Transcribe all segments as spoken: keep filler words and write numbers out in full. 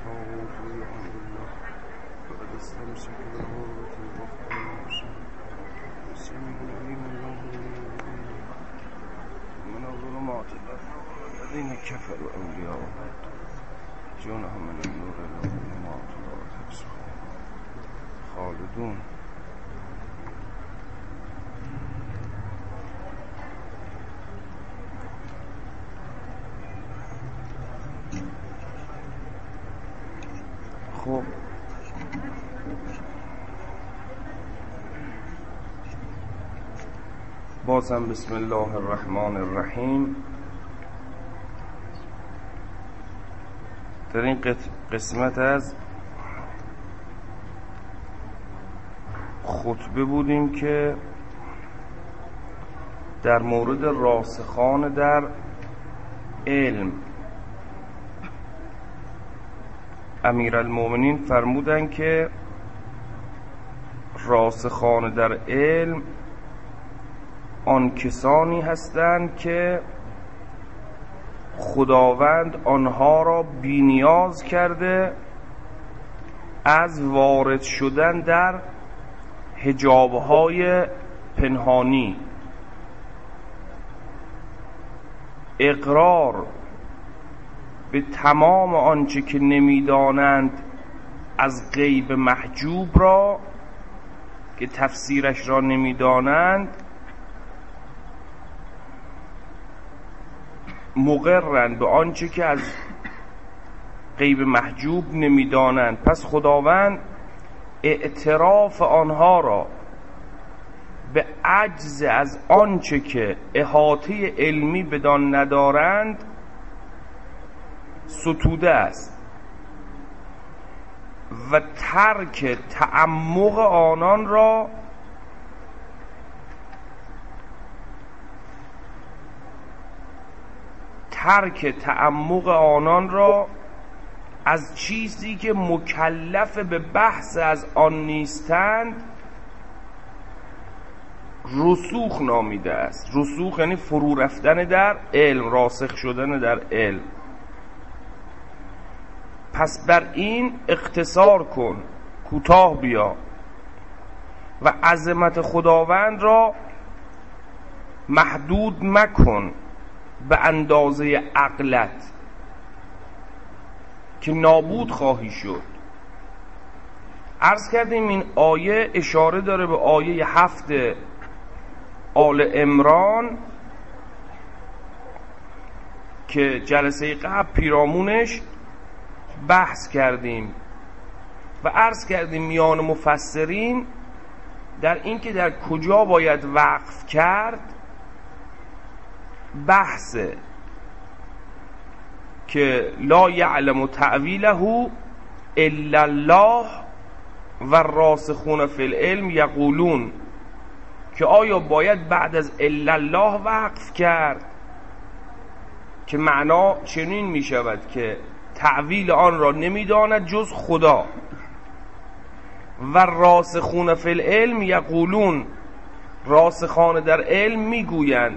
الطاغوت بأمر الله فقد استمسك بالعروة الوثقى لا انفصام لها السميع العليم الله من الظلمات إلى النور الذين كفروا أولياءهم يخرجونهم من النور إلى الظلمات أولئك خالدون. خب بازم بسم الله الرحمن الرحیم. در این قسمت از خطبه بودیم که در مورد راسخان در علم امیرالمومنین فرمودن که راسخان در علم آن کسانی هستند که خداوند آنها را بی‌نیاز کرده از وارد شدن در حجاب‌های پنهانی، اقرار به تمام آنچه که نمیدانند از غیب محجوب را که تفسیرش را نمیدانند، مقرن به آنچه که از غیب محجوب نمیدانند. پس خداوند اعتراف آنها را به عجز از آنچه که احاطه علمی بدان ندارند ستوده است و ترک تعمق آنان را ترک تعمق آنان را از چیزی که مکلف به بحث از آن نیستند رسوخ نامیده است. رسوخ یعنی فرو رفتن در علم، راسخ شدن در علم. پس بر این اقتصار کن، کوتاه بیا و عظمت خداوند را محدود مکن به اندازه عقلت که نابود خواهی شد. عرض کردیم این آیه اشاره داره به آیه هفت آل عمران که جلسه قبل پیرامونش بحث کردیم و عرض کردیم میان مفسرین در این که در کجا باید وقف کرد بحثه که لا یعلم تعویله الا الله و الراسخون فی العلم یقولون، که آیا باید بعد از الا الله وقف کرد که معنا چنین می شود که تعویل آن را نمیداند جز خدا، و راسخون فی العلم یقولون، راسخان در علم میگویند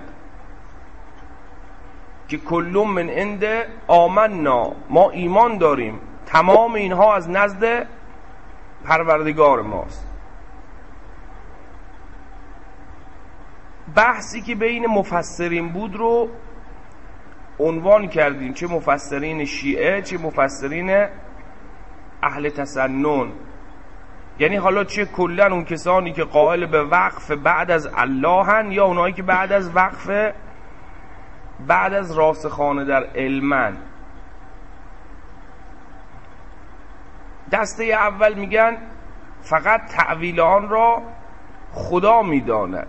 که کل من عند آمنا، ما ایمان داریم، تمام اینها از نزد پروردگار ماست. بحثی که بین مفسرین بود رو عنوان کردیم، چه مفسرین شیعه چه مفسرین اهل تسنن، یعنی حالا چه کلن اون کسانی که قائل به وقف بعد از الله هن یا اونایی که بعد از وقف بعد از راسخانه در علمن. دسته اول میگن فقط تعویل آن را خدا میداند،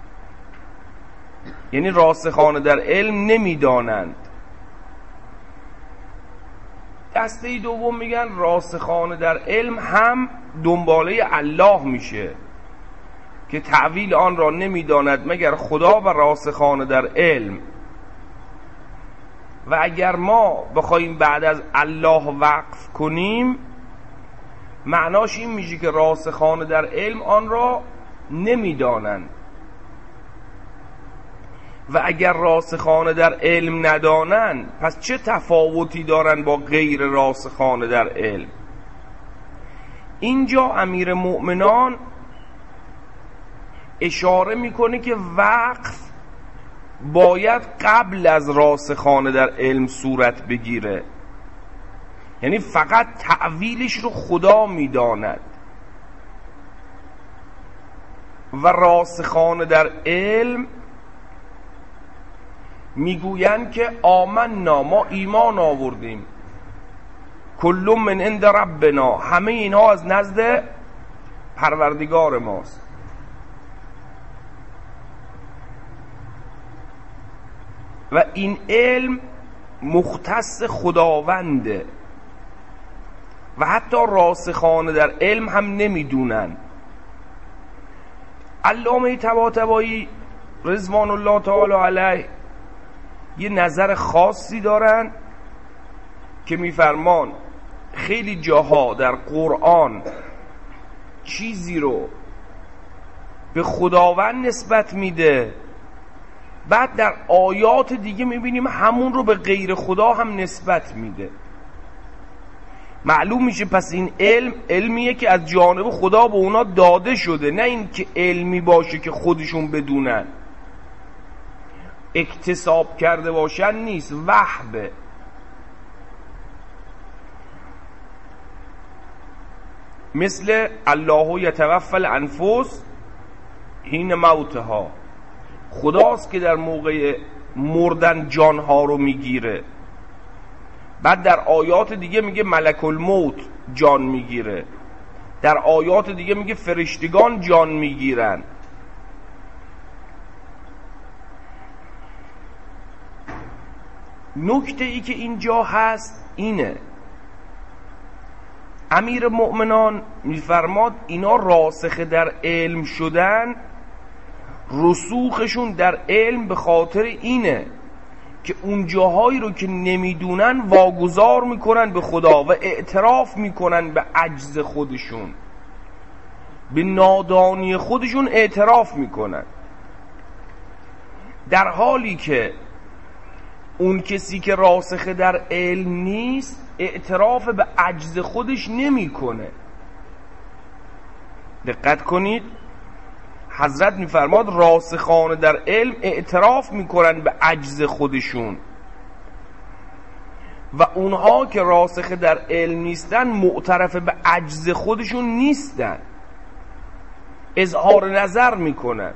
یعنی راسخانه در علم نمیدانند. دسته دوم میگن راسخانه در علم هم دنباله الله میشه که تعویل آن را نمیداند مگر خدا و راسخانه در علم. و اگر ما بخوایم بعد از الله وقف کنیم معناش این میشه که راسخانه در علم آن را نمیدانند. و اگر راسخانه در علم ندانن پس چه تفاوتی دارن با غیر راسخانه در علم؟ اینجا امیر مؤمنان اشاره میکنه که وقف باید قبل از راسخانه در علم صورت بگیره، یعنی فقط تعویلش رو خدا میداند و راسخانه در علم میگویند که آمنا، ما ایمان آوردیم، کل من عند ربنا، همه اینها از نزد پروردگار ماست. و این علم مختص خداونده و حتی راسخانه در علم هم نمیدونن. علامه طباطبایی رضوان الله تعالی علیه یه نظر خاصی دارن که میفرمان خیلی جاها در قرآن چیزی رو به خداوند نسبت میده، بعد در آیات دیگه میبینیم همون رو به غیر خدا هم نسبت میده. معلوم میشه پس این علم علمیه که از جانب خدا به اونا داده شده، نه این که علمی باشه که خودشون بدونن، اکتساب کرده باشن نیست، وحبه. مثل الله یتوفی الانفس حین موتها، خداست که در موقع مردن جانها رو میگیره. بعد در آیات دیگه میگه ملک الموت جان میگیره، در آیات دیگه میگه فرشتگان جان میگیرن. نکته ای که اینجا هست اینه، امیر مؤمنان میفرماد اینا راسخ در علم شدن، رسوخشون در علم به خاطر اینه که اون جاهایی رو که نمیدونن واگذار میکنن به خدا و اعتراف میکنن به عجز خودشون، به نادانی خودشون اعتراف میکنن، در حالی که اون کسی که راسخ در علم نیست اعتراف به عجز خودش نمیکنه. دقت کنید، حضرت میفرماد راسخان در علم اعتراف میکنن به عجز خودشون و اونها که راسخ در علم نیستن معترف به عجز خودشون نیستن، اظهار نظر میکنن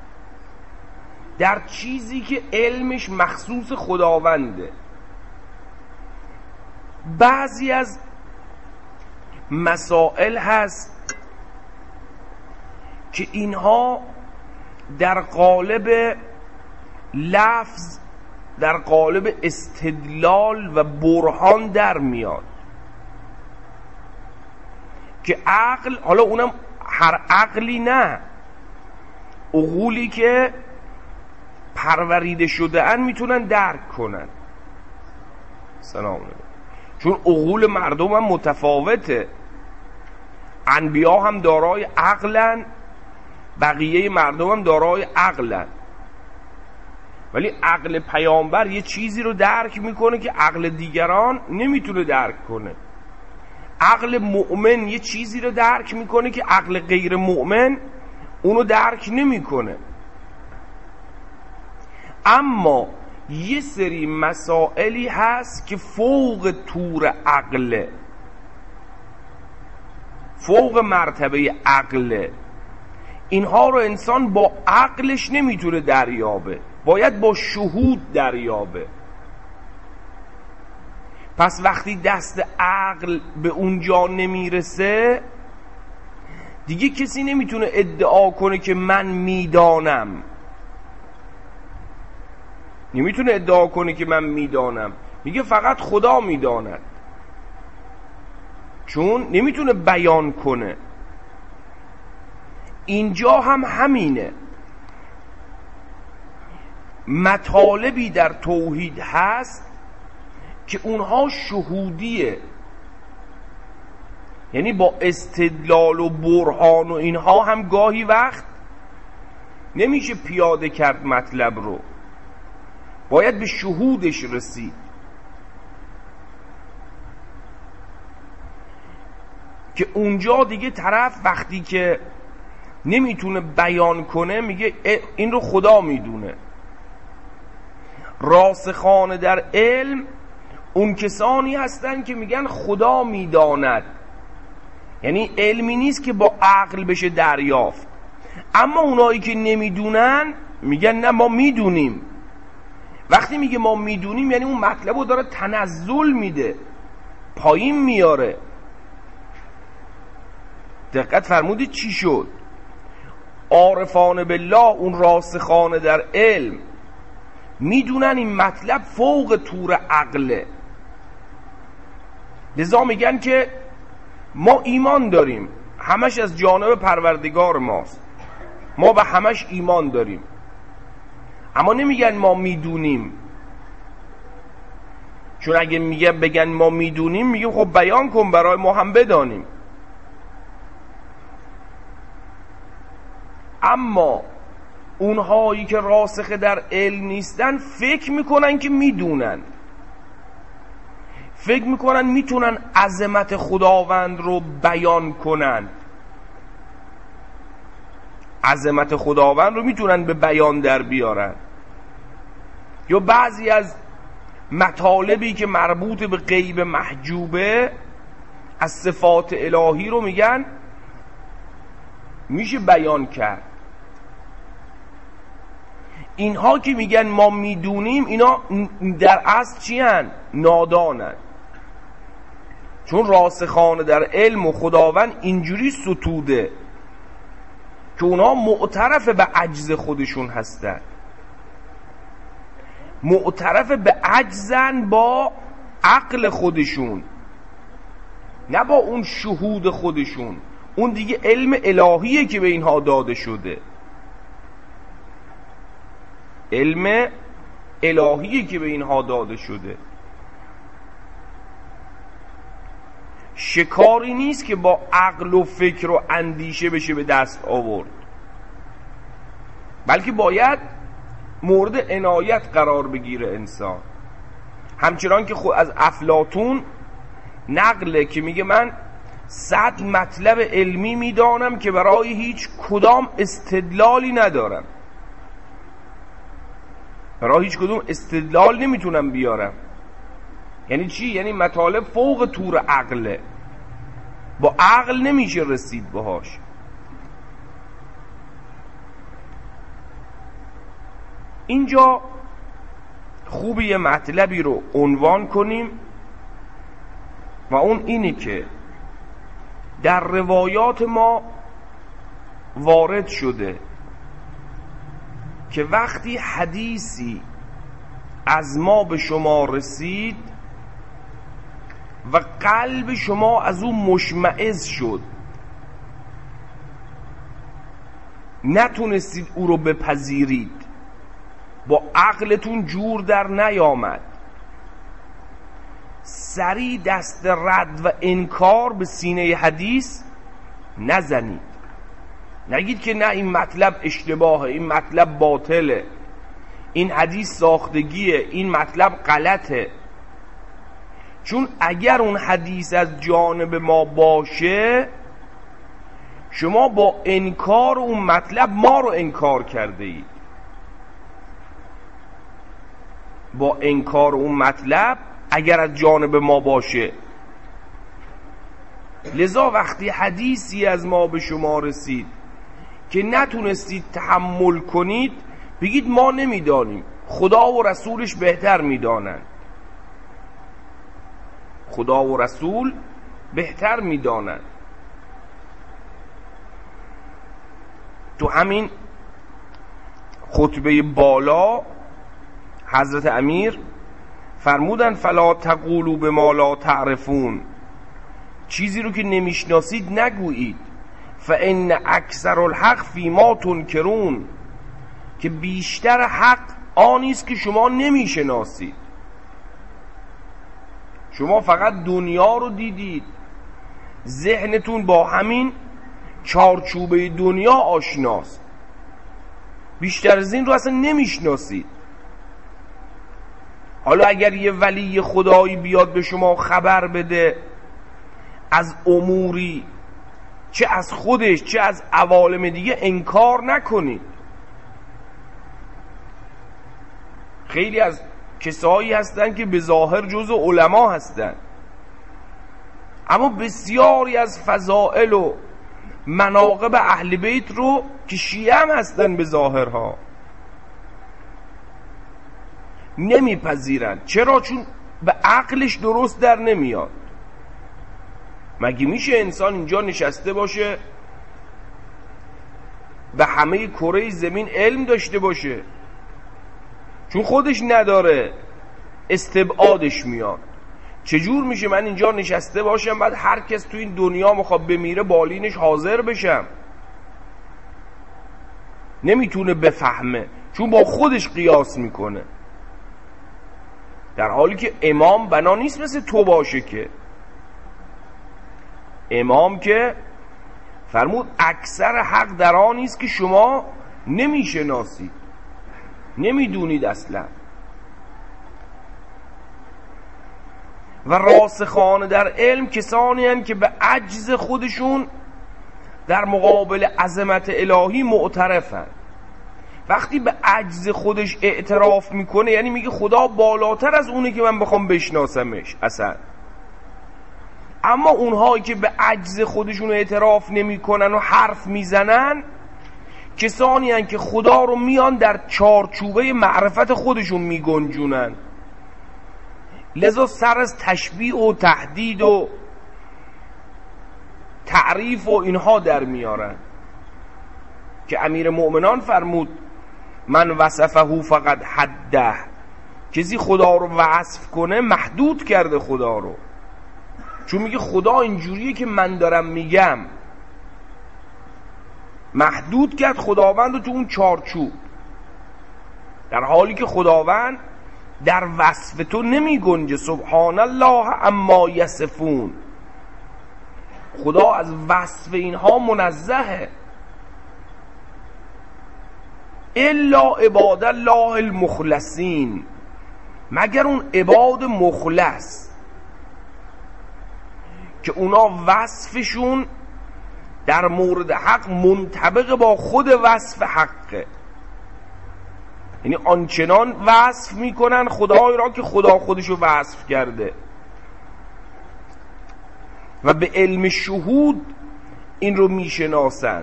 در چیزی که علمش مخصوص خداونده. بعضی از مسائل هست که اینها در قالب لفظ، در قالب استدلال و برهان در میاد که عقل، حالا اونم هر عقلی نه، عقولی که پروریده شده ان میتونن درک کنن. سلام علیکم. چون عقول مردم هم متفاوته، انبیا هم دارای عقلن، بقیه مردم هم دارای عقلن، ولی عقل پیامبر یه چیزی رو درک میکنه که عقل دیگران نمیتونه درک کنه. عقل مؤمن یه چیزی رو درک میکنه که عقل غیر مؤمن اونو درک نمیکنه. اما یه سری مسائلی هست که فوق طور عقله، فوق مرتبه عقله، اینها رو انسان با عقلش نمیتونه دریابه، باید با شهود دریابه. پس وقتی دست عقل به اونجا نمیرسه دیگه کسی نمیتونه ادعا کنه که من میدانم، نمیتونه ادعا کنه که من میدانم، میگه فقط خدا میداند، چون نمیتونه بیان کنه. اینجا هم همینه، مطالبی در توحید هست که اونها شهودیه، یعنی با استدلال و برهان و اینها هم گاهی وقت نمیشه پیاده کرد مطلب رو. باید به شهودش رسید. که اونجا دیگه طرف وقتی که نمیتونه بیان کنه میگه این رو خدا میدونه. راسخان در علم اون کسانی هستن که میگن خدا میداند، یعنی علمی نیست که با عقل بشه دریافت. اما اونایی که نمیدونن میگن نه ما میدونیم. وقتی میگه ما میدونیم یعنی اون مطلب رو داره تنزل میده، پایین میاره. دقت فرمودید چی شد؟ عارفان بالله، اون راسخان در علم میدونن این مطلب فوق طور عقله، لذا میگن که ما ایمان داریم، همش از جانب پروردگار ماست، ما به همش ایمان داریم. اما نمیگن ما میدونیم، چون اگه میگن بگن ما میدونیم میگیم خب بیان کن برای ما هم بدانیم. اما اونهایی که راسخ در علم نیستن فکر میکنن که میدونن، فکر میکنن میتونن عظمت خداوند رو بیان کنن، عظمت خداوند رو میتونن به بیان در بیارن. یا بعضی از مطالبی که مربوط به غیب محجوبه از صفات الهی رو میگن میشه بیان کرد. اینها که میگن ما میدونیم اینا در اصل چی هن؟ نادانن. چون راسخان در علم و خداوند اینجوری ستوده که اونا معترف به عجز خودشون هستن، معترف به عجزن با عقل خودشون، نه با اون شهود خودشون. اون دیگه علم الهیه که به اینها داده شده، علم الهیه که به اینها داده شده. شکاری نیست که با عقل و فکر و اندیشه بشه به دست آورد، بلکه باید مورد عنایت قرار بگیره انسان. همچنان که خود از افلاطون نقله که میگه من صد مطلب علمی میدانم که برای هیچ کدام استدلالی ندارم، برای هیچ کدوم استدلال نمیتونم بیارم. یعنی چی؟ یعنی مطالب فوق طور عقله، با عقل نمیشه رسید بهاش. اینجا خوبه یه مطلبی رو عنوان کنیم و اون اینه که در روایات ما وارد شده که وقتی حدیثی از ما به شما رسید و قلب شما از اون مشمئز شد، نتونستید او رو بپذیرید، با عقلتون جور در نیامد، سری دست رد و انکار به سینه حدیث نزنید. نگید که نه این مطلب اشتباهه، این مطلب باطله، این حدیث ساختگیه، این مطلب غلطه. چون اگر اون حدیث از جانب ما باشه، شما با انکار اون مطلب ما رو انکار کرده اید. با انکار اون مطلب اگر از جانب ما باشه. لذا وقتی حدیثی از ما به شما رسید که نتونستید تحمل کنید، بگید ما نمیدانیم، خدا و رسولش بهتر میدانند، خدا و رسول بهتر میدانند. تو همین خطبه بالا حضرت امیر فرمودن فلا تقولوا بما لا تعرفون، چیزی رو که نمیشناسید نگویید. فان اکثر الحق فیما تنکرون، که بیشتر حق آنی است که شما نمیشناسید. شما فقط دنیا رو دیدید، ذهنتون با همین چارچوبه دنیا آشناست، بیشتر از این رو اصلا نمیشناسید. حالا اگر یه ولی خدایی بیاد به شما خبر بده از اموری، چه از خودش چه از عوالم دیگه، انکار نکنید. خیلی از کسایی هستن که به ظاهر جزء علما هستن، اما بسیاری از فضائل و مناقب اهل بیت رو که شیعه هم هستن به ظاهرها نمیپذیرن. چرا؟ چون به عقلش درست در نمیاد. مگه میشه انسان اینجا نشسته باشه به همه کره زمین علم داشته باشه؟ چون خودش نداره استبعادش میاد. چجور میشه من اینجا نشسته باشم بعد هر کس تو این دنیا میخواد بمیره بالینش حاضر بشم؟ نمیتونه بفهمه، چون با خودش قیاس میکنه، در حالی که امام بنا نیست مثل تو باشه. که امام که فرمود اکثر حق در آن نیست که شما نمیشناسید، نمیدونید اصلا. و راسخان در علم کسانی هستند که به عجز خودشون در مقابل عظمت الهی معترفن. وقتی به عجز خودش اعتراف میکنه یعنی میگه خدا بالاتر از اونه که من بخوام بشناسمش اصلا. اما اونهایی که به عجز خودشون اعتراف نمیکنن و حرف میزنن کسانی هستند که خدا رو میان در چارچوبه معرفت خودشون میگنجونن، لذا سر از تشبیه و تهدید و تعریف و اینها در میارن. که امیر مؤمنان فرمود من وصفه فقط حده، کسی خدا رو وصف کنه محدود کرده خدا رو. چون میگه خدا اینجوریه که من دارم میگم، محدود کرد خداوند رو تو اون چارچوب، در حالی که خداوند در وصف تو نمی گنجه. سبحان الله اما یصفون، خدا از وصف اینها منزهه. الا عباد الله المخلصین، مگر اون عباد مخلص که اونا وصفشون در مورد حق منطبق با خود وصف حقه، یعنی آنچنان وصف میکنن خدای را که خدا خودشو وصف کرده و به علم شهود این رو میشناسند.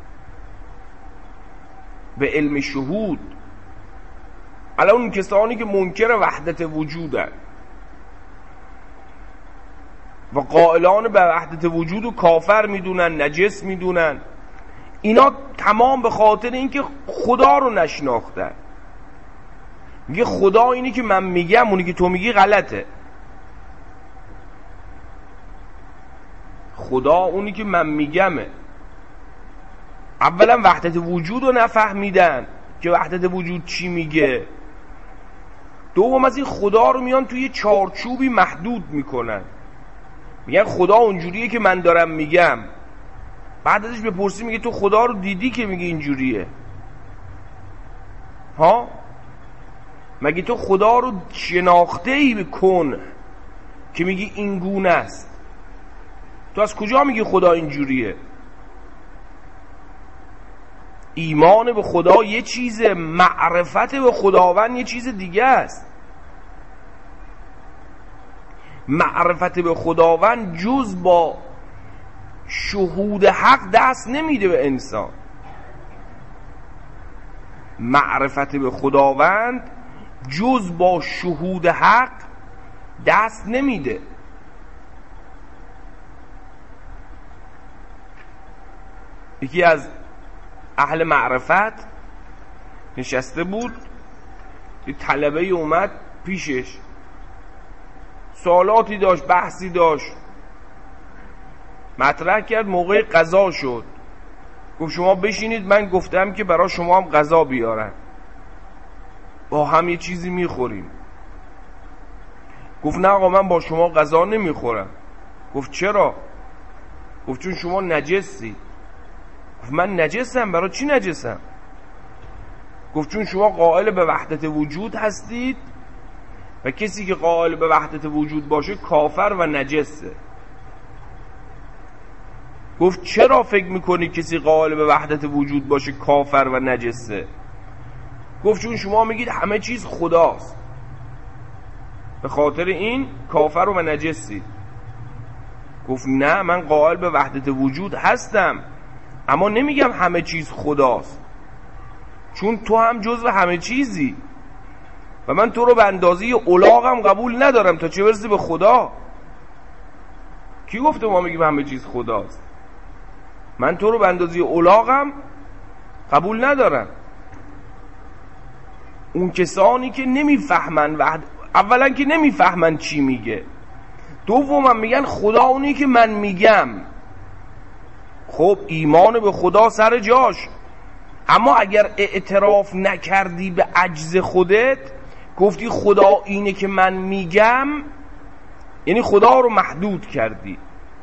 به علم شهود الان اون کسانی که منکر وحدت وجودن و قائلان به وحدت وجود و کافر میدونن، نجس میدونن، اینا تمام به خاطر اینکه خدا رو نشناختن. میگه خدا اینی که من میگم، اونی که تو میگی غلطه. خدا اونی که من میگمه. اولا وحدت وجود رو نفهمیدن که وحدت وجود چی میگه. دوم از این خدا رو میان توی چارچوبی محدود میکنن، میگن خدا اونجوریه که من دارم میگم. بعد ازش بپرسی میگه تو خدا رو دیدی که میگه اینجوریه؟ ها؟ مگه تو خدا رو شناخته ای بکن که میگی این گونه است؟ تو از کجا میگی خدا اینجوریه؟ ایمان به خدا یه چیزه، معرفت به خداوند یه چیز دیگه است. معرفت به خداوند جز با شهود حق دست نمیده به انسان. معرفت به خداوند جز با شهود حق دست نمیده. یکی از اهل معرفت نشسته بود، یه طلبه اومد پیشش، سوالاتی داشت، بحثی داشت، مطرح کرد. موقع غذا شد، گفت شما بشینید، من گفتم که برای شما هم غذا بیارن، با هم یه چیزی میخوریم. گفت نه آقا من با شما غذا نمیخورم. گفت چرا؟ گفت چون شما نجسی. گفت من نجسم؟ برای چی نجسم؟ گفت چون شما قائل به وحدت وجود هستید، و کسی که قائل به وحدت وجود باشه کافر و نجسه. گفت چرا فکر میکنی کسی قائل به وحدت وجود باشه کافر و نجسه؟ گفت چون شما میگید همه چیز خداست، به خاطر این کافر و نجسی. گفت نه، من قائل به وحدت وجود هستم، اما نمیگم همه چیز خداست، چون تو هم جزو همه چیزی و من تو رو به اندازه الاغم قبول ندارم تا چه برسه به خدا. کی گفته ما میگیم همه چیز خداست؟ من تو رو به اندازه الاغم قبول ندارم. اون کسانی که نمیفهمن وحد... اولا که نمیفهمن چی میگه، دوما میگن خدا اونی که من میگم. خب ایمان به خدا سر جاش، اما اگر اعتراف نکردی به عجز خودت، گفتی خدا اینه که من میگم، یعنی خدا رو محدود کردی،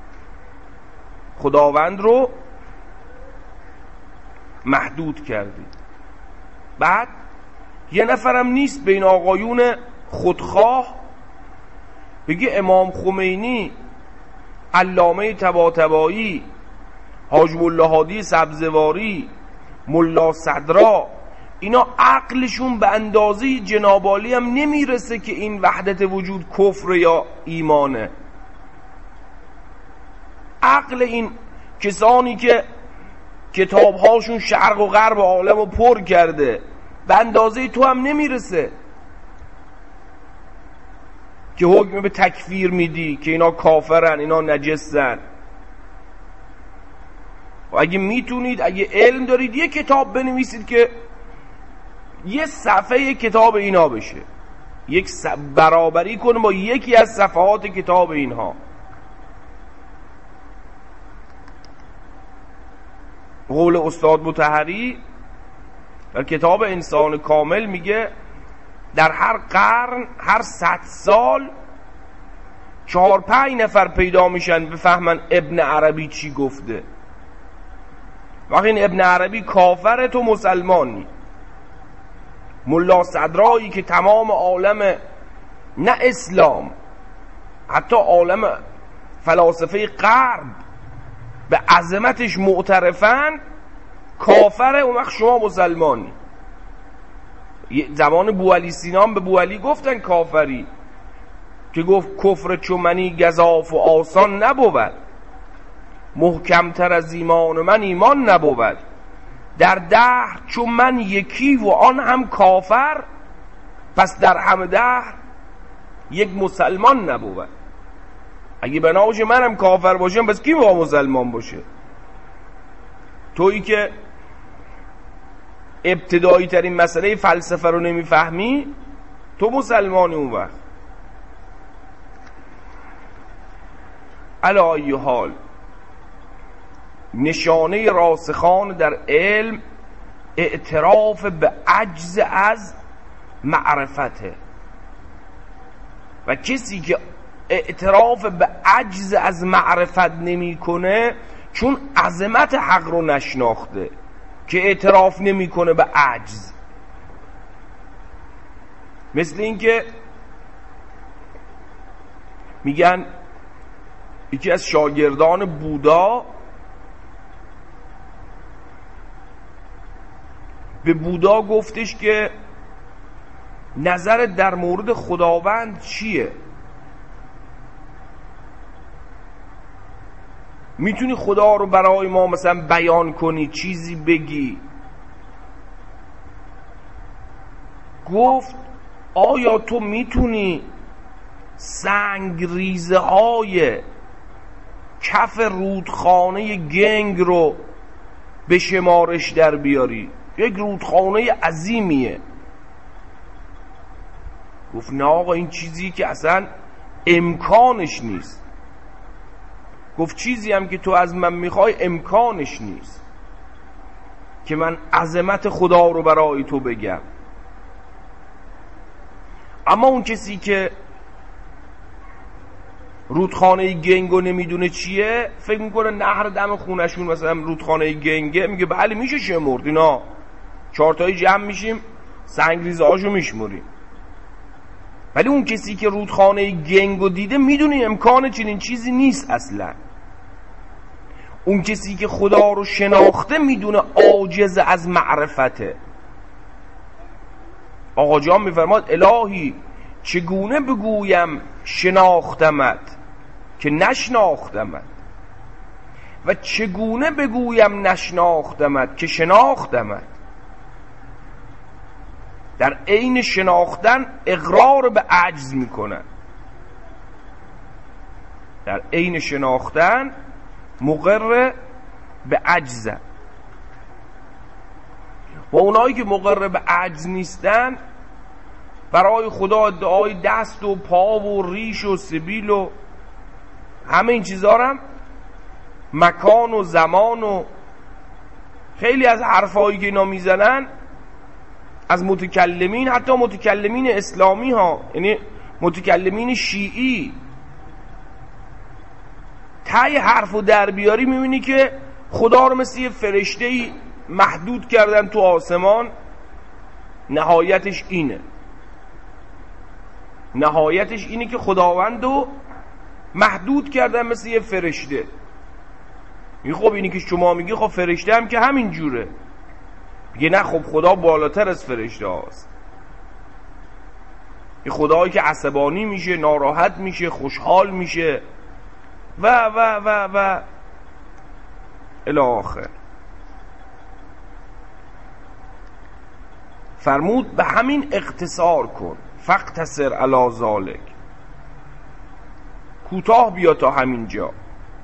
خداوند رو محدود کردی. بعد یه نفرم نیست بین آقایون خودخواه بگه امام خمینی، علامه طباطبایی، حاج ملا هادی سبزواری، ملا صدرا، اینا عقلشون به اندازه جناب عالی هم نمیرسه که این وحدت وجود کفر یا ایمانه. عقل این کسانی که کتابهاشون شرق و غرب عالم رو پر کرده به اندازه تو هم نمیرسه که حکم به تکفیر میدی که اینا کافرن، اینا نجسن. و اگه میتونید، اگه علم دارید، یه کتاب بنویسید که یه صفحه کتاب اینا بشه، یک برابری کنه با یکی از صفحات کتاب اینها. قول استاد مطهری در کتاب انسان کامل میگه در هر قرن، هر صد سال چهار پنج نفر پیدا میشن بفهمن ابن عربی چی گفته. وقتی این ابن عربی کافره تو مسلمانی. ملا صدرایی که تمام عالم، نه اسلام، حتی عالم فلاسفه غرب به عظمتش معترفن، کافره، اون وقت شما مسلمانی. زمان بوعلی سینان به بوعلی گفتن کافری، که گفت کفر چون منی گزاف و آسان نبود، محکمتر از ایمان من ایمان نبود، در دهر چون من یکی و آن هم کافر، پس در همه دهر یک مسلمان نبود. اگه بناوشه منم کافر باشم پس کی با مسلمان باشه؟ تویی که ابتدایی ترین مسئله فلسفه رو نمیفهمی، تو مسلمانی اون وقت. علی ای حال، نشانه راسخان در علم اعتراف به عجز از معرفته، و کسی که اعتراف به عجز از معرفت نمی کنه چون عظمت حق رو نشناخته که اعتراف نمی کنه به عجز. مثل این که میگن یکی از شاگردان بودا به بودا گفتش که نظرت در مورد خداوند چیه؟ میتونی خدا رو برای ما مثلا بیان کنی، چیزی بگی؟ گفت آیا تو میتونی سنگریزه های کف رودخانه گنگ رو به شمارش در بیاری؟ یک رودخانه عظیمیه. گفت نه آقا، این چیزی که اصلا امکانش نیست. گفت چیزی هم که تو از من میخوای امکانش نیست که من عظمت خدا رو برای تو بگم. اما اون کسی که رودخانه گنگو نمیدونه چیه، فکر میکنه نهر دم خونشون مثلا رودخانه گنگه، میگه بله میشه شمرد، اینا چهارتایی جمع میشیم سنگریزه هاشو میشمریم. ولی اون کسی که رودخانه گنگو دیده میدونه امکان چنین چیزی نیست اصلا. اون کسی که خدا رو شناخته میدونه عاجز از معرفته. آقا جان میفرماد الهی چگونه بگویم شناختمت که نشناختمت و چگونه بگویم نشناختمت که شناختمت. در عین شناختن اقرار به عجز میکنن، در عین شناختن مقر به عجزن. و اونایی که مقر به عجز نیستن برای خدا ادعای دست و پا و ریش و سبیل و همه این چیزا هم مکان و زمان و خیلی از حرفایی که اینا میزنن از متکلمین، حتی متکلمین اسلامی ها، یعنی متکلمین شیعی، تای حرف و در بیاری میبینی که خدا رو مثل یه فرشته‌ای محدود کردن تو آسمان. نهایتش اینه نهایتش اینه که خداوند رو محدود کردن مثل یه فرشته. می خب اینی که شما میگی خب فرشته هم که همین جوره. میگه نه خب خدا بالاتر از فرشته هاست. این خدایی که عصبانی میشه، ناراحت میشه، خوشحال میشه و و و و الی آخر. فرمود به همین اقتصار کن، فاقتصر علی ذالک، کوتاه بیا تا همین جا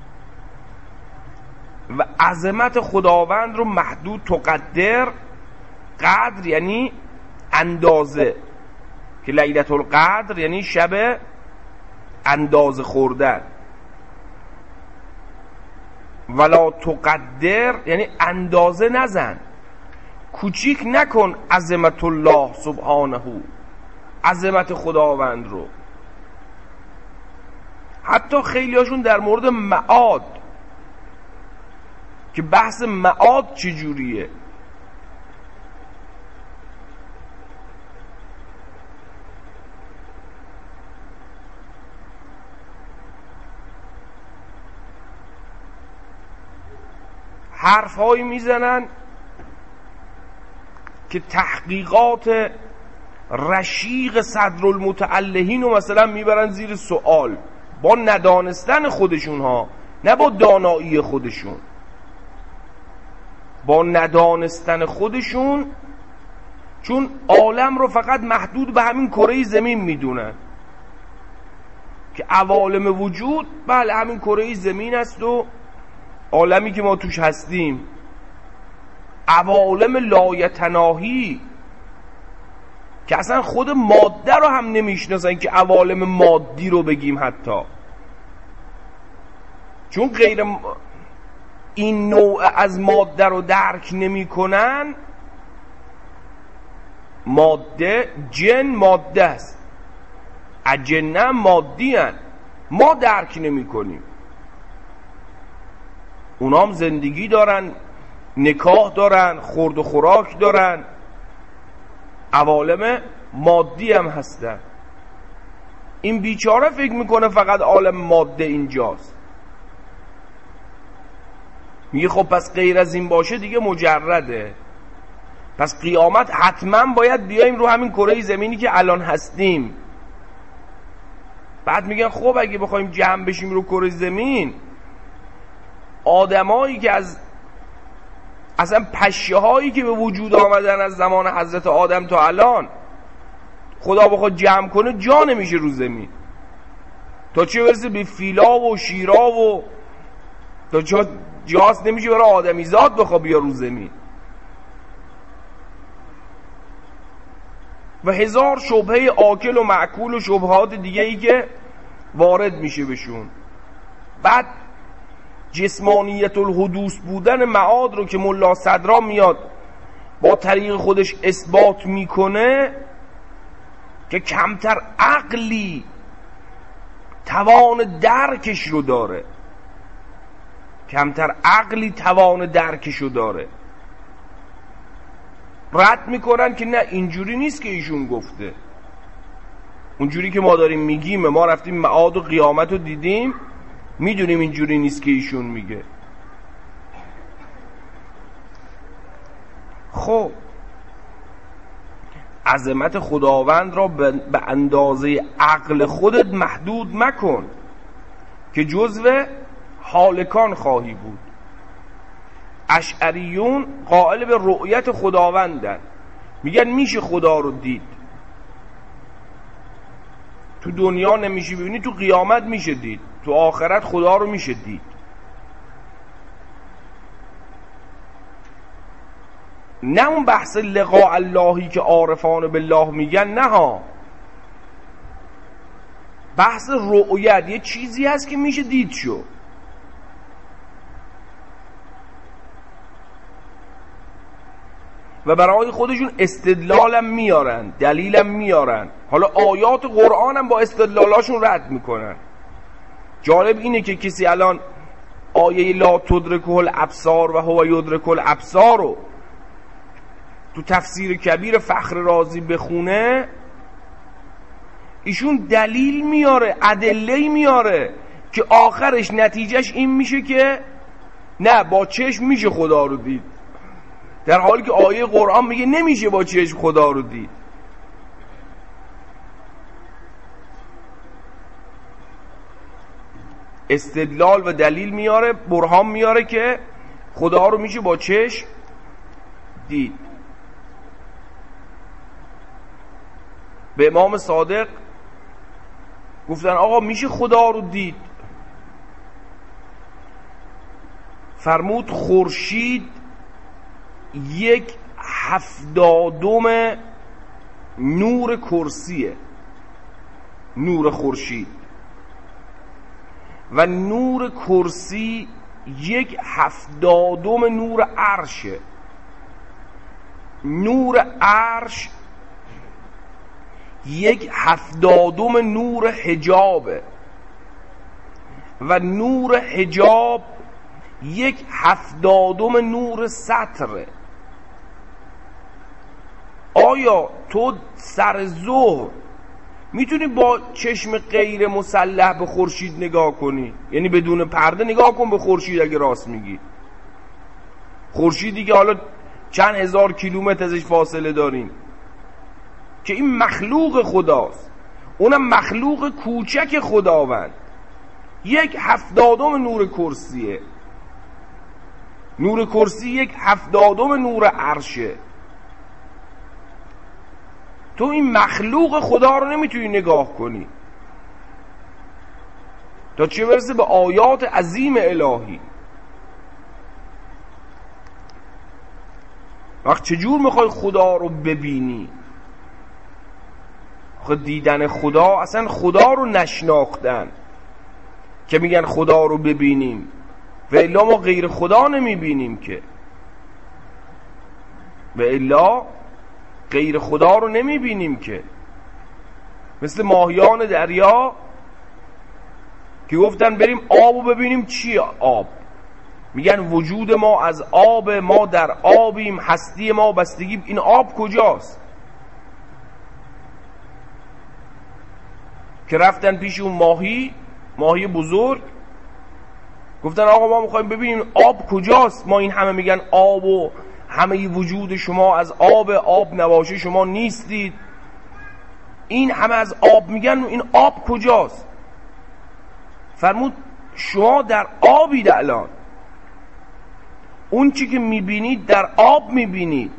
و عظمت خداوند رو محدود تقدر. قدر یعنی اندازه، که لیلة القدر یعنی شب اندازه خوردن. ولا تقدر یعنی اندازه نزن، کوچیک نکن عظمت الله سبحانه، عظمت خداوند رو. حتی خیلی هاشون در مورد معاد، که بحث معاد چجوریه، حرف هایی میزنن که تحقیقات رشیق صدرالمتعلهین رو مثلا میبرن زیر سوال با ندانستن خودشون ها، نه با دانایی خودشون، با ندانستن خودشون، چون عالم رو فقط محدود به همین کره زمین میدونن که عوالم وجود بله همین کره زمین است و عالمی که ما توش هستیم. عوالم لایتناهی که اصلا خود ماده رو هم نمیشناسن که عوالم مادی رو بگیم، حتی چون غیر این نوع از ماده رو درک نمی کنن. ماده جن ماده است، اجنه مادی هن. ما درک نمی کنیم. اونا هم زندگی دارن، نکاح دارن، خورد و خوراک دارن، عوالم مادی هم هستن. این بیچاره فکر میکنه فقط عالم ماده اینجاست. میگه خب پس غیر از این باشه دیگه مجرده، پس قیامت حتما باید بیایم رو همین کره زمینی که الان هستیم. بعد میگن خب اگه بخوایم جمع بشیم رو کره زمین، آدمایی که از اصلا پشه هایی که به وجود آمدن از زمان حضرت آدم تا الان، خدا بخواد جمع کنه جا نمیشه رو زمین. تا چه برسه به فیلا و شیرا و تا چه جاست نمیشه برای آدمی زاد بخواد بیا رو زمین. و هزار شبهه آکل و معکول و شبهات دیگه ای که وارد میشه بهشون. بعد جسمانیت الحدوث بودن معاد رو که ملا صدرا میاد با طریق خودش اثبات میکنه که کمتر عقلی توان درکش رو داره، کمتر عقلی توان درکش رو داره. رد میکنن که نه اینجوری نیست که ایشون گفته. اونجوری که ما داریم میگیم، ما رفتیم معاد و قیامت رو دیدیم، میدونیم اینجوری نیست که ایشون میگه. خب عظمت خداوند را به اندازه عقل خودت محدود مکن که جزو حالکان خواهی بود. اشعریون قائل به رؤیت خداوندن، میگن میشه خدا رو دید. تو دنیا نمیشه ببینی، تو قیامت میشه دید، تو آخرت خدا رو میشه دید. نه اون بحث لقاء اللهی که عارفان بالله میگن، نه ها، بحث رؤیت یه چیزی هست که میشه دید شو. و برای خودشون استدلالم میارن، دلیلم میارن. حالا آیات قرآنم با استدلالاشون رد میکنن. جالب اینه که کسی الان آیه لا تدرکه الابصار و هو یدرک الابصار رو تو تفسیر کبیر فخر رازی بخونه، ایشون دلیل میاره، ادله میاره که آخرش نتیجهش این میشه که نه، با چشم میشه خدا رو دید، در حالی که آیه قرآن میگه نمیشه با چشم خدا رو دید. استدلال و دلیل میاره، برهان میاره که خدا رو میشه با چشم دید. به امام صادق گفتن آقا میشه خدا رو دید؟ فرمود خورشید یک هفتادم نور کرسیه، نور خورشید، و نور کرسی یک هفتادم نور عرشه. نور عرش یک هفتادم نور حجابه و نور حجاب یک هفتادم نور ستره. آیا تو سر ظهر میتونی با چشم غیر مسلح به خورشید نگاه کنی؟ یعنی بدون پرده نگاه کن به خورشید اگه راست میگی. خورشیدی که حالا چند هزار کیلومتر ازش فاصله داریم، که این مخلوق خداست، اونم مخلوق کوچک خداوند، یک هفتادم نور کرسیه. نور کرسی یک هفتادم نور عرشه. تو این مخلوق خدا رو نمیتونی نگاه کنی، تا چه برسه به آیات عظیم الهی. وقت چجور میخوای خدا رو ببینی؟ خود دیدن خدا، اصلا خدا رو نشناختن که میگن خدا رو ببینیم، و الا ما غیر خدا نمیبینیم که، و الا غیر خدا رو نمیبینیم که. مثل ماهیان دریا که گفتن بریم آب رو ببینیم. چی آب؟ میگن وجود ما از آب، ما در آبیم، هستی ما بستگی. این آب کجاست؟ که رفتن پیش اون ماهی، ماهی بزرگ، گفتن آقا ما میخوایم ببینیم آب کجاست. ما این همه میگن آب و همه وجود شما از آب، آب نباشه شما نیستید. این همه از آب میگن، این آب کجاست؟ فرمود شما در آبید الان، اون چی که میبینید در آب میبینید.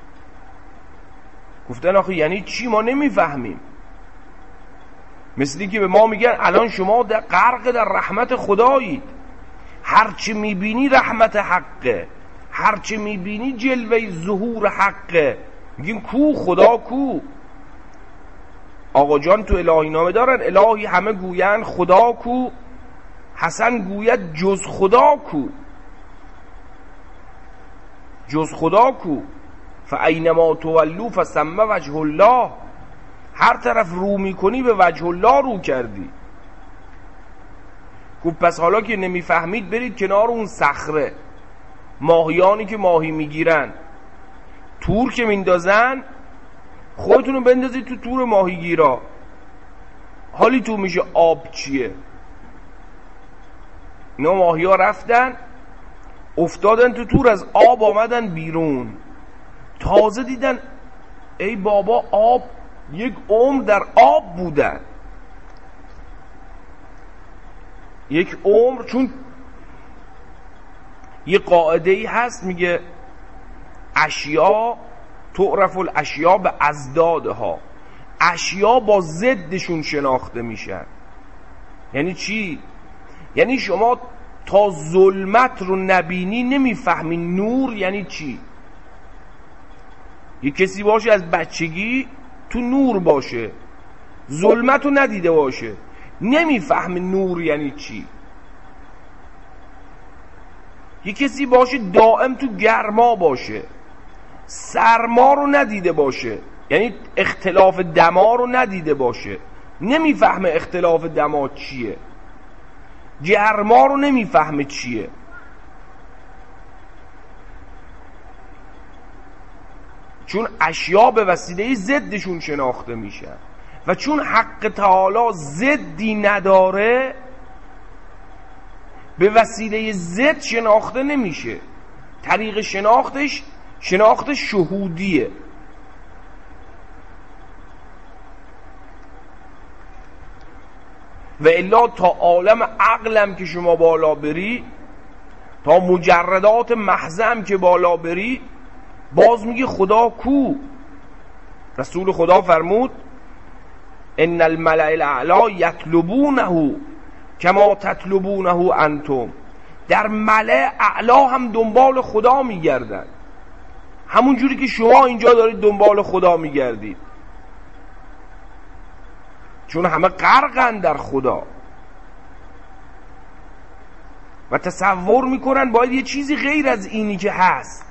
گفتن آخه یعنی چی؟ ما نمیفهمیم. مثلی که به ما میگن الان شما در غرق در رحمت خدایید، هرچی میبینی رحمت حقه، هرچی میبینی جلوه ظهور حقه. میگیم کو خدا کو؟ آقا جان تو الهی نامه دارن، الهی همه گوین خدا کو، حسن گوید جز خدا کو، جز خدا کو. فاینما تولوا فثم وجه الله. هر طرف رو میکنی به وجه الله رو کردی. گفت پس حالا که نمیفهمید برید کنار اون صخره، ماهیانی که ماهی میگیرن، تور که میندازن، خودتونو بندازید تو تور ماهیگیرا. حالی تو میشه آب چیه؟ اینا ماهی ها رفتن افتادن تو تور، از آب آمدن بیرون، تازه دیدن ای بابا آب یک عمر در آب بودن، یک عمر. چون یه قاعده ای هست میگه اشیا تعرف الاشیا به ازدادها، اشیا با ضدشون شناخته میشن. یعنی چی؟ یعنی شما تا ظلمت رو نبینی نمیفهمی نور یعنی چی. یه کسی باشه از بچگی تو نور باشه، ظلمت رو ندیده باشه، نمیفهمی نور یعنی چی. یه کسی باشه دائم تو گرما باشه، سرما رو ندیده باشه، یعنی اختلاف دما رو ندیده باشه، نمیفهمه اختلاف دما چیه، گرما رو نمیفهمه چیه. چون اشیا به وسیله ضدشون شناخته میشن و چون حق تعالی ضدی نداره به وسیله ضد شناخته نمیشه. طریق شناختش شناخت شهودیه. و الا تا عالم عقلم که شما بالا بری، تا مجردات محضم که بالا بری، باز میگه خدا کو؟ رسول خدا فرمود ان الملأ الاعلی یطلبونه کما تطلبونه انتم. در ملأ اعلی هم دنبال خدا میگردن، همون جوری که شما اینجا دارید دنبال خدا میگردید، چون همه غرقن در خدا و تصور میکنن باید یه چیزی غیر از اینی که هست،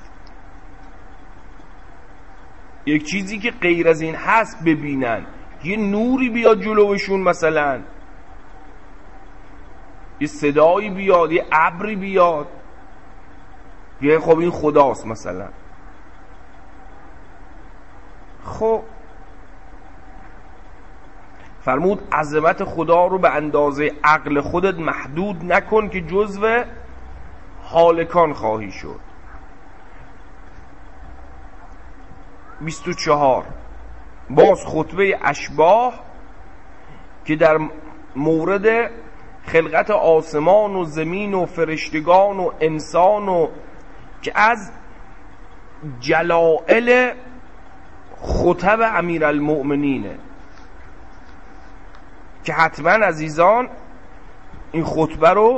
یک چیزی که غیر از این هست ببینن، یه نوری بیاد جلوشون، مثلا یه صدایی بیاد، یه ابری بیاد، یه خب این خداست مثلا. خب فرمود عظمت خدا رو به اندازه عقل خودت محدود نکن که جزو هالکان خواهی شد. بیست و چهار باز خطبه اشباح که در مورد خلقت آسمان و زمین و فرشتگان و انسان و که از جلائل خطب امیرالمؤمنینه که حتما عزیزان این خطبه رو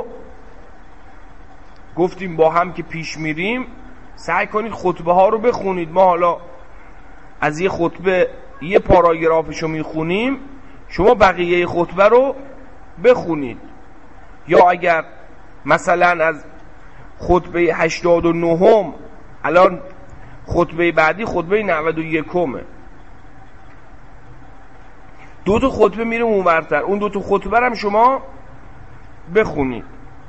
گفتیم با هم که پیش میریم سعی کنید خطبه ها رو بخونید. ما حالا از یه خطبه یه پاراگرافشو میخونیم، شما بقیه خطبه رو بخونید. یا اگر مثلا از خطبه هشتاد و نهم الان خطبه بعدی خطبه نود و یکمه، دو تا خطبه میره اونورتر، اون دو تا خطبه هم شما بخونید.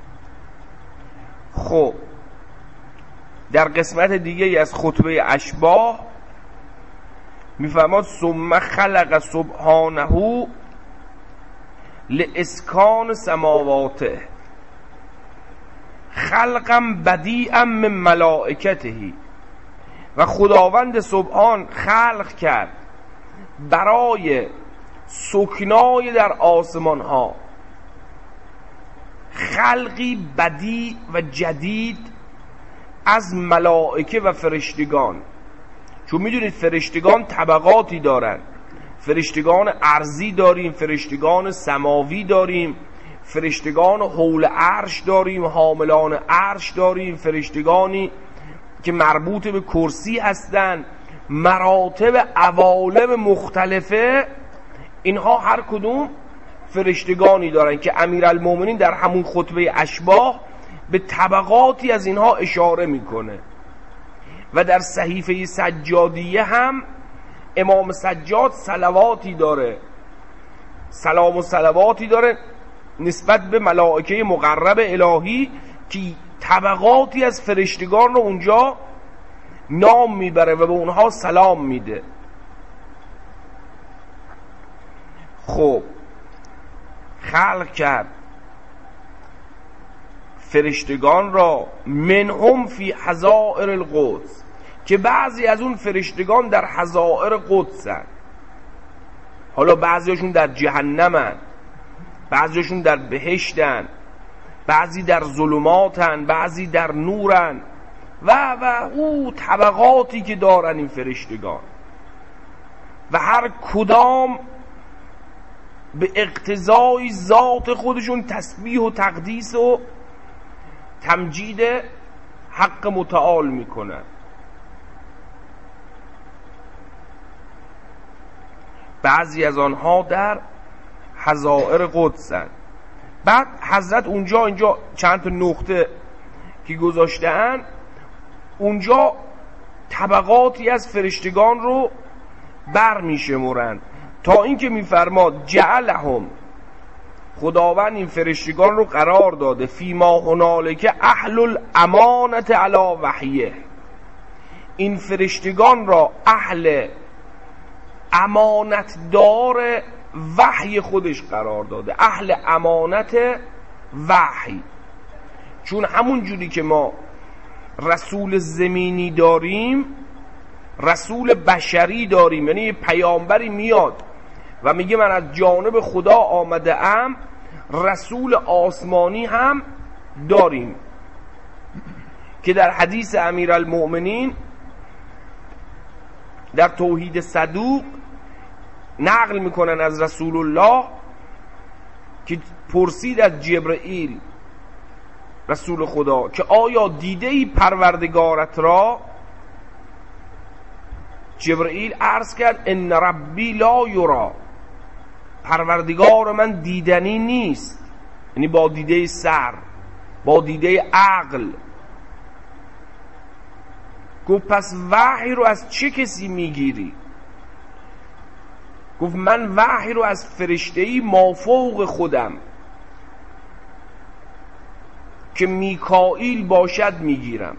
خب در قسمت دیگه از خطبه اشباح میفرماد ثم خلق سبحانه لاسکان سماواته خلقم بدیعا من ملائکته. و خداوند سبحان خلق کرد برای سکنای در آسمان ها خلقی بدیع و جدید از ملائکه و فرشتگان. چون میدونید فرشتگان طبقاتی دارن، فرشتگان ارضی داریم، فرشتگان سماوی داریم، فرشتگان حول عرش داریم، حاملان عرش داریم، فرشتگانی که مربوط به کرسی هستن، مراتب عوالم مختلفه. اینها هر کدوم فرشتگانی دارن که امیرالمومنین در همون خطبه اشباح به طبقاتی از اینها اشاره میکنه. و در صحیفه سجادیه هم امام سجاد صلواتی داره، سلام و صلواتی داره نسبت به ملائکه مقرب الهی که طبقاتی از فرشتگان رو اونجا نام میبره و به اونها سلام میده. خب خلق کرد فرشتگان را منهم فی حظائر القدس، که بعضی از اون فرشتگان در حظائر قدسن. حالا بعضیشون در جهنمن، بعضیشون در بهشتن، بعضی در ظلماتن، بعضی در نورن و و او طبقاتی که دارن این فرشتگان، و هر کدام به اقتضای ذات خودشون تسبیح و تقدیس و تمجید حق متعال میکنن. بعضی از آنها در حظائر قدسن. بعد حضرت اونجا اینجا چند تا نقطه که گذاشته‌اند، اونجا طبقاتی از فرشتگان رو بر میشمرند تا اینکه میفرماد جعلهم، خداوند این فرشتگان رو قرار داده فیما هنالک اهل الامانت علی وحیه، این فرشتگان را اهل امانتدار وحی خودش قرار داده، اهل امانت وحی. چون همون جوری که ما رسول زمینی داریم، رسول بشری داریم، یعنی پیامبری میاد و میگه من از جانب خدا آمده ام، رسول آسمانی هم داریم که در حدیث امیرالمؤمنین در توحید صدوق نقل میکنن از رسول الله که پرسید از جبرئیل رسول خدا که آیا دیده ای پروردگارت را؟ جبرئیل عرض کرد ان ربی لا یرا، پروردگار من دیدنی نیست، یعنی با دیده سر، با دیده عقل. گفت پس وحی رو از چه کسی میگیری؟ گفت من وحی رو از فرشته‌ای مافوق خودم که میکائیل باشد میگیرم.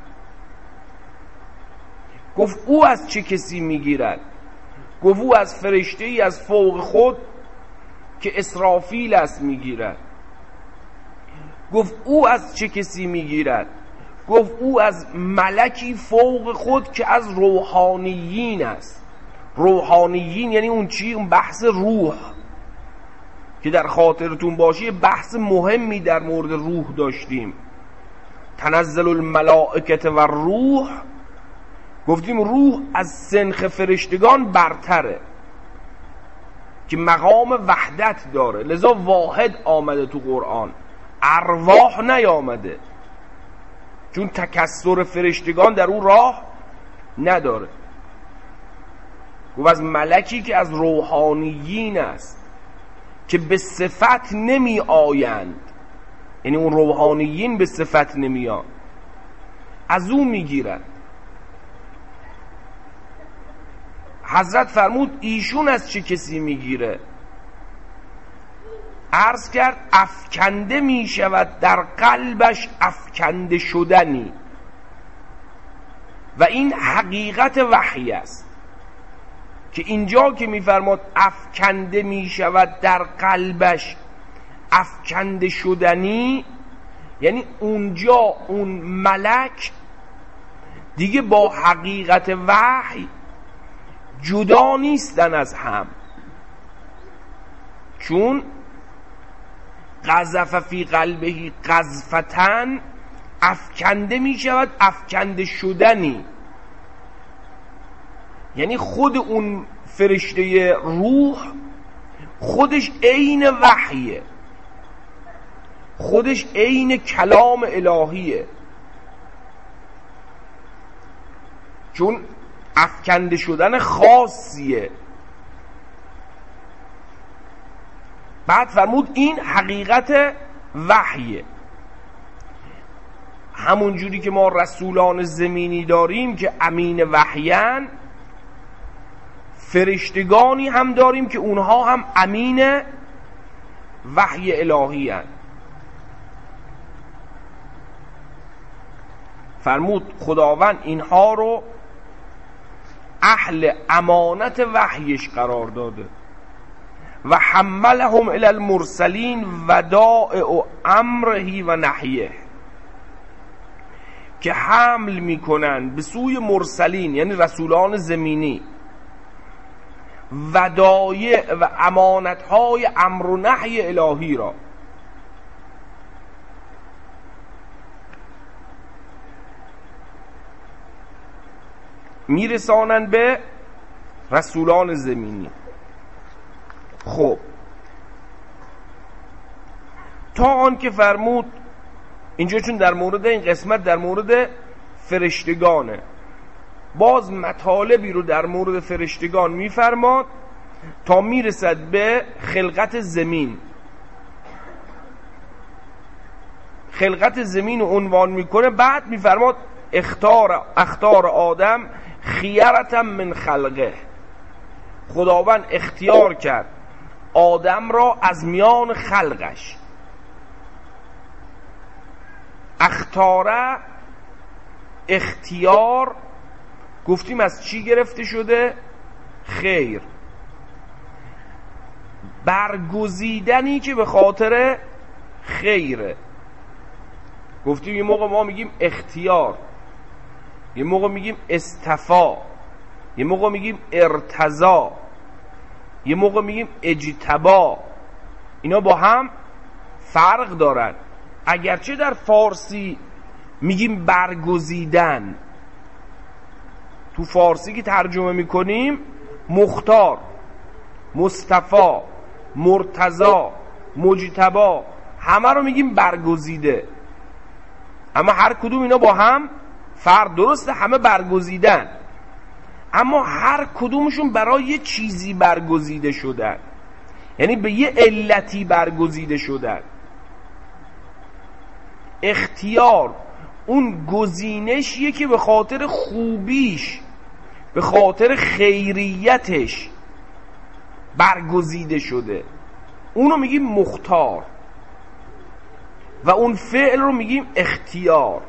گفت او از چه کسی میگیرد؟ گفت او از فرشته‌ای از فوق خود که اسرافیل است میگیرد. گفت او از چه کسی میگیرد؟ گفت او از ملکی فوق خود که از روحانیین است. روحانیین یعنی اون چی؟ اون بحث روح که در خاطرتون باشه بحث مهمی در مورد روح داشتیم، تنزل الملائکه و روح. گفتیم روح از سنخ فرشتگان برتره که مقام وحدت داره، لذا واحد آمده تو قرآن، ارواح نیامده، چون تکثر فرشتگان در اون راه نداره. گفت از ملکی که از روحانیین است که به صفت نمی آیند، یعنی اون روحانیین به صفت نمی آیند، از اون می گیرند. حضرت فرمود ایشون از چه کسی می گیره؟ عرض کرد افکنده می شود در قلبش افکنده شدنی، و این حقیقت وحی است که اینجا که می فرماد افکنده می شود در قلبش افکنده شدنی، یعنی اونجا اون ملک دیگه با حقیقت وحی جدا نیستن از هم، چون قذف فی قلبه قذفتن، افکنده می شود افکنده شدنی، یعنی خود اون فرشته روح خودش عین وحیه، خودش عین کلام الهیه، چون افکنده شدن خاصیه. بعد فرمود این حقیقت وحیه. همون جوری که ما رسولان زمینی داریم که امین وحیان، فرشتگانی هم داریم که اونها هم امین وحی الهی هستند. فرمود خداوند اینها رو اهل امانت وحیش قرار داده. و حملهم الی المرسلین ودائع امره و نحیه، که حمل میکنن به سوی مرسلین یعنی رسولان زمینی ودایع و امانتهای امر و نهی الهی را. میرسانن به رسولان زمینی. خب تا آن که فرمود اینجا، چون در مورد این قسمت در مورد فرشتگانه، باز مطالبی رو در مورد فرشتگان میفرماد تا میرسد به خلقت زمین. خلقت زمین رو عنوان میکنه، بعد میفرماد اختار اختار آدم خیرتا من خلقه، خداوند اختیار کرد آدم را از میان خلقش. اختاره اختیار گفتیم از چی گرفته شده؟ خیر، برگزیدنی که به خاطر خیره. گفتیم یه موقع ما میگیم اختیار، یه موقع میگیم استفا، یه موقع میگیم ارتضا، یه موقع میگیم اجتبا. اینا با هم فرق دارن. اگرچه در فارسی میگیم برگزیدن، تو فارسی که ترجمه میکنیم مختار، مصطفی، مرتضا، مجتبا، همه رو میگیم برگزیده، اما هر کدوم اینا با هم فرق. درسته همه برگزیدن، اما هر کدومشون برای یه چیزی برگزیده شدن، یعنی به یه علتی برگزیده شدن. اختیار اون گزینشیه که به خاطر خوبیش، به خاطر خیریتش برگزیده شده، اونو میگیم مختار، و اون فعل رو میگیم اختیار.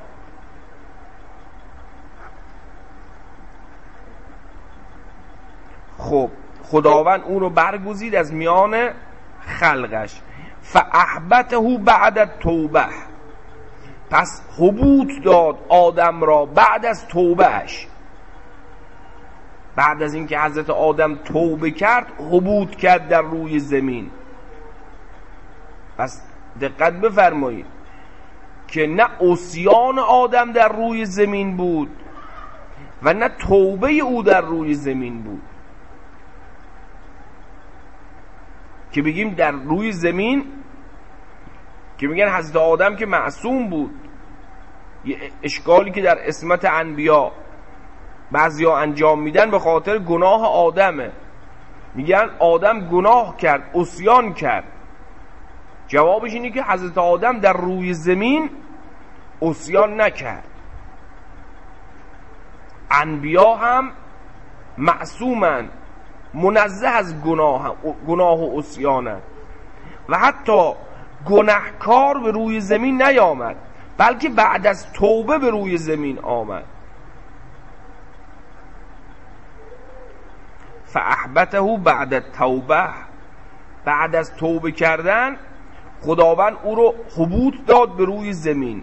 خب خداوند اون رو برگزید از میان خلقش. فاحبته بعد التوبه، پس هبوط داد آدم را بعد از توبهش. بعد از اینکه حضرت آدم توبه کرد، هبوط کرد در روی زمین. پس دقت بفرمایید که نه عصیان آدم در روی زمین بود و نه توبه او در روی زمین بود. که بگیم در روی زمین، که میگن حضرت آدم که معصوم بود، یه اشکالی که در عصمت انبیا بعضیا انجام میدن به خاطر گناه آدمه. میگن آدم گناه کرد، عصیان کرد. جوابش اینه که حضرت آدم در روی زمین عصیان نکرد. انبیا هم معصومن، منزه از گناه گناه و عصیانن، و حتی گناهکار به روی زمین نیامد، بلکه بعد از توبه به روی زمین آمد. فاحبته بعد التوبه، بعد از توبه کردن خداوند او رو هبوط داد به روی زمین.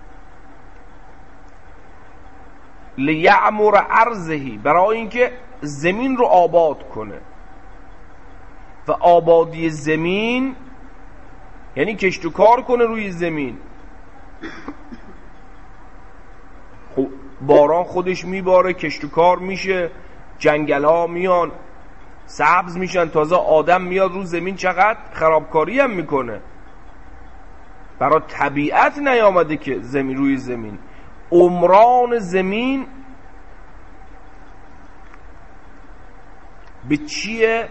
لیعمر ارضه، برای اینکه زمین رو آباد کنه. و آبادی زمین یعنی کشت و کار کنه روی زمین. خب باران خودش میباره، کشت و کار میشه، جنگل ها میان سبز میشن، تازه آدم میاد رو زمین چقدر خرابکاری هم میکنه. برای طبیعت نیامده که زمین روی زمین. عمران زمین به چیه؟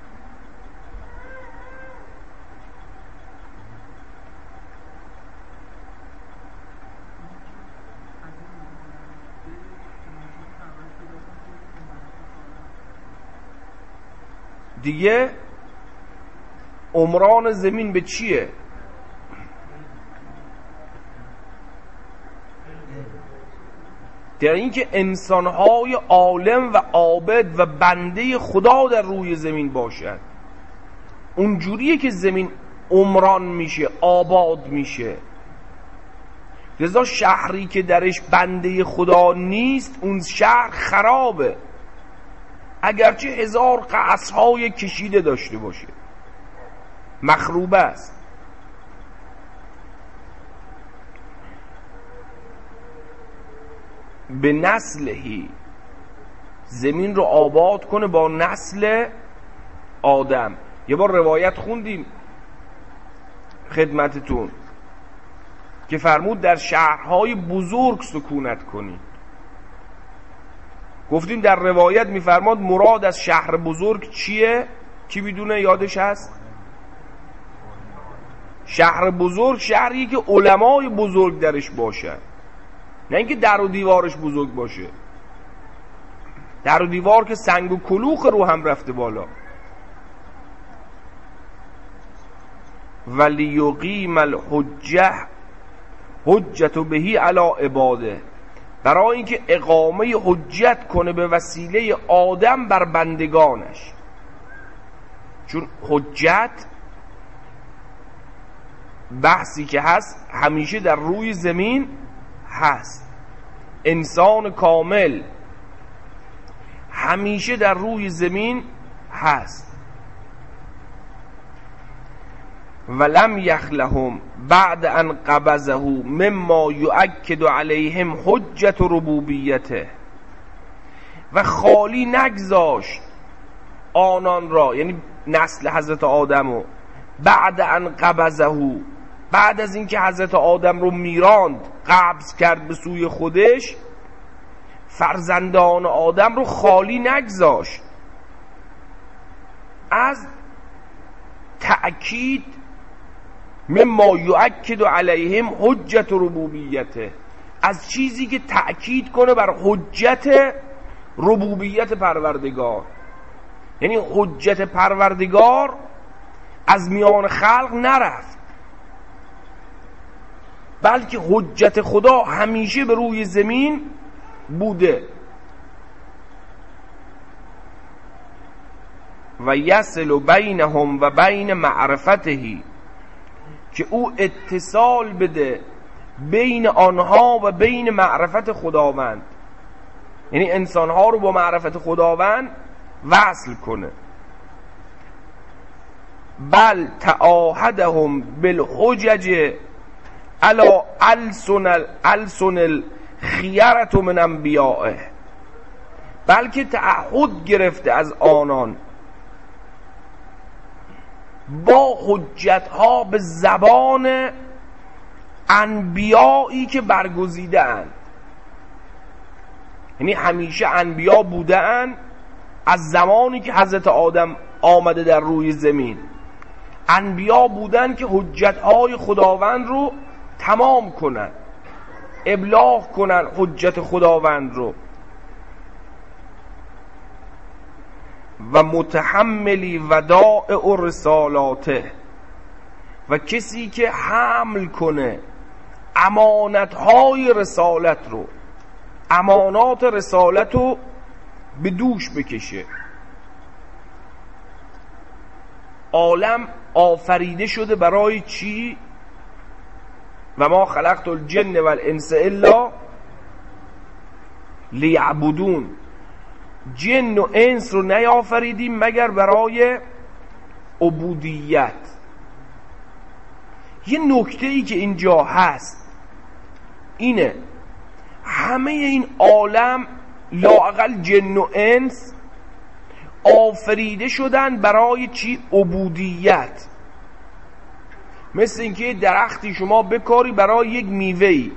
دیگه عمران زمین به چیه؟ در اینکه انسانهای عالم و عابد و بنده خدا در روی زمین باشد. اونجوریه که زمین عمران میشه، آباد میشه. لذا شهری که درش بنده خدا نیست اون شهر خرابه، اگرچه هزار قصرهای کشیده داشته باشه، مخروبه است. به نسلهی، زمین رو آباد کنه با نسل آدم. یه بار روایت خوندیم خدمتتون که فرمود در شهرهای بزرگ سکونت کنید. گفتیم در روایت میفرماد مراد از شهر بزرگ چیه؟ کی بدونه یادش هست؟ شهر بزرگ شهری که علمای بزرگ درش باشه، نه اینکه در و دیوارش بزرگ باشه. در و دیوار که سنگ و کلوخ رو هم رفته بالا. ولی یقیم الحجه حجت بهی علی عباده، برای اینکه اقامه حجت کنه به وسیله آدم بر بندگانش. چون حجت بحثی که هست همیشه در روی زمین هست. انسان کامل همیشه در روی زمین هست. ولم یخلهم بعد ان قبضه مما یؤکد علیهم حجت ربوبیته، و خالی نگذاشت آنان را، یعنی نسل حضرت آدمو، بعد ان قبضه، بعد از اینکه حضرت آدم رو میراند، قبض کرد به سوی خودش، فرزندان آدم رو خالی نگذاشت از تأکید مما یؤکد علیهم حجت ربوبیته، از چیزی که تأکید کنه بر حجت ربوبیت پروردگار. یعنی حجت پروردگار از میان خلق نرفت، بلکه حجت خدا همیشه به روی زمین بوده. و یصل بینهم و بین معرفتهی، که او اتصال بده بین آنها و بین معرفت خداوند، یعنی انسانها رو با معرفت خداوند وصل کنه. بل تعاهدهم بالحجج علی السن السن الخیرة من انبیائه، بلکه تعهد گرفته از آنان با حجت ها به زبان انبیایی که برگزیده اند. یعنی همیشه انبیا بوده اند، از زمانی که حضرت آدم آمده در روی زمین انبیا بودن که حجت های خداوند رو تمام کنن، ابلاغ کنن حجت خداوند رو. و متحملی ودائع و رسالاته، و کسی که حمل کنه امانتهای رسالت رو، امانات رسالت رو به دوش بکشه. عالم آفریده شده برای چی؟ و ما خلقت الجن والانس الا لیعبدون، جن و انس رو نیافریدیم مگر برای عبودیت. یه نکته ای که اینجا هست اینه، همه این عالم لااقل جن و انس آفریده شدن برای چی؟ عبودیت. مثل اینکه درختی شما بکاری برای یک میوه‌ای.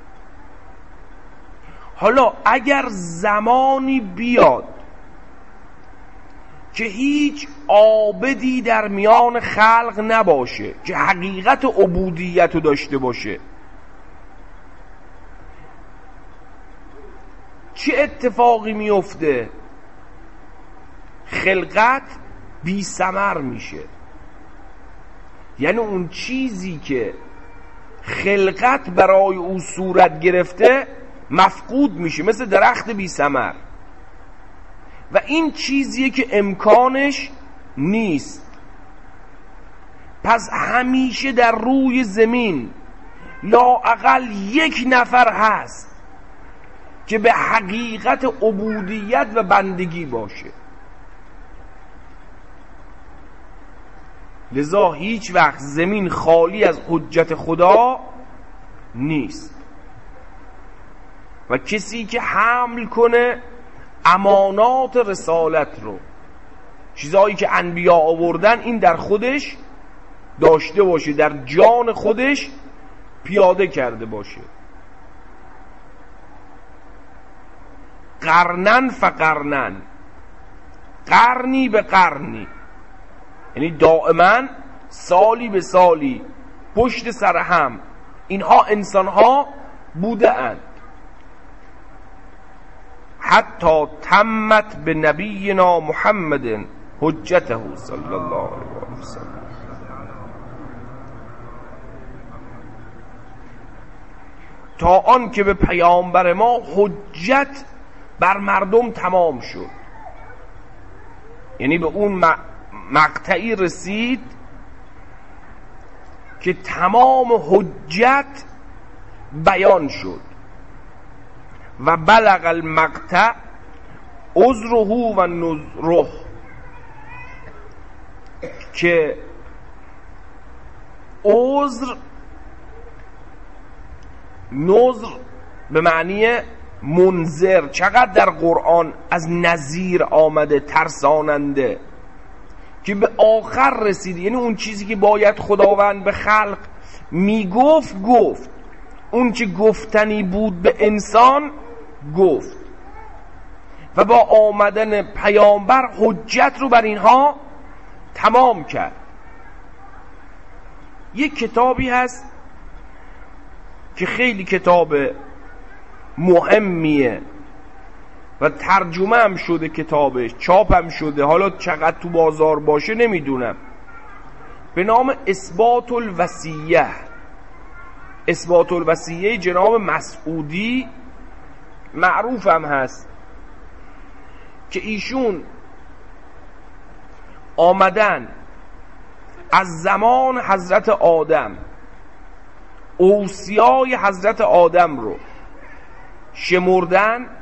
حالا اگر زمانی بیاد که هیچ عابدی در میان خلق نباشه که حقیقت عبودیت رو داشته باشه، چه اتفاقی میفته؟ خلقت بی ثمر میشه. یعنی اون چیزی که خلقت برای او صورت گرفته مفقود میشه، مثل درخت بی ثمر. و این چیزیه که امکانش نیست. پس همیشه در روی زمین لااقل یک نفر هست که به حقیقت عبودیت و بندگی باشه. لذا هیچ وقت زمین خالی از حجت خدا نیست و کسی که حمل کنه امانات رسالت رو، چیزایی که انبیا آوردن، این در خودش داشته باشه، در جان خودش پیاده کرده باشه. قرنن فقرنن، قرنی به قرنی، یعنی دائما سالی به سالی پشت سر هم اینها انسانها بوده اند. حتی تمت به نبینا محمد حجته صلی الله علیه و سلم. تا آن که به پیامبر ما حجت بر مردم تمام شد، یعنی به اون مقطعی رسید که تمام حجت بیان شد. و بلغ المقطع عذره و نذره، که عذر، نذر به معنی منذر، چقدر در قرآن از نذیر آمده، ترساننده، که به آخر رسید. یعنی اون چیزی که باید خداوند به خلق میگفت گفت، اون که گفتنی بود به انسان گفت، و با آمدن پیامبر حجت رو بر اینها تمام کرد. یک کتابی هست که خیلی کتاب مهمیه و ترجمه هم شده، کتابش چاپ هم شده، حالا چقدر تو بازار باشه نمیدونم، به نام اثبات الوصیه. اثبات الوصیه جناب مسعودی معروف هم هست که ایشون آمدن از زمان حضرت آدم اوصیای حضرت آدم رو شمردن،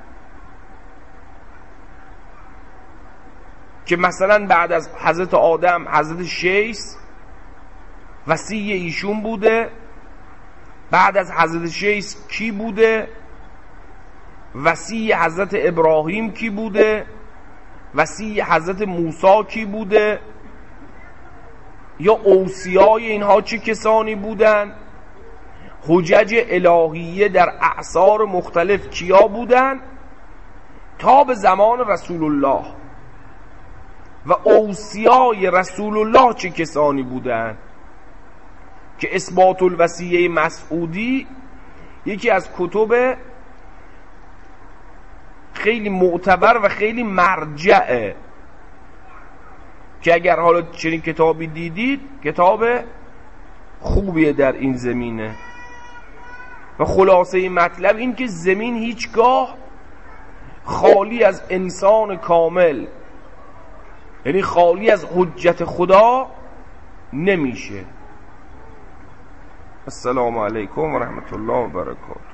که مثلا بعد از حضرت آدم حضرت شیس وصی ایشون بوده، بعد از حضرت شیس کی بوده، وصی حضرت ابراهیم کی بوده، وصی حضرت موسی کی بوده، یا اوصیای اینها چه کسانی بودن، حجج الهیه در اعصار مختلف کیا بودن، تا به زمان رسول الله، و اوصیای رسول الله چه کسانی بودن. که اثبات الوصیه مسعودی یکی از کتب خیلی معتبر و خیلی مرجعه، که اگر حالا چنین کتابی دیدید کتاب خوبیه در این زمینه. و خلاصه مطلب این که زمین هیچگاه خالی از انسان کامل، یعنی خالی از حجت خدا نمیشه. السلام علیکم و رحمت الله و برکاته.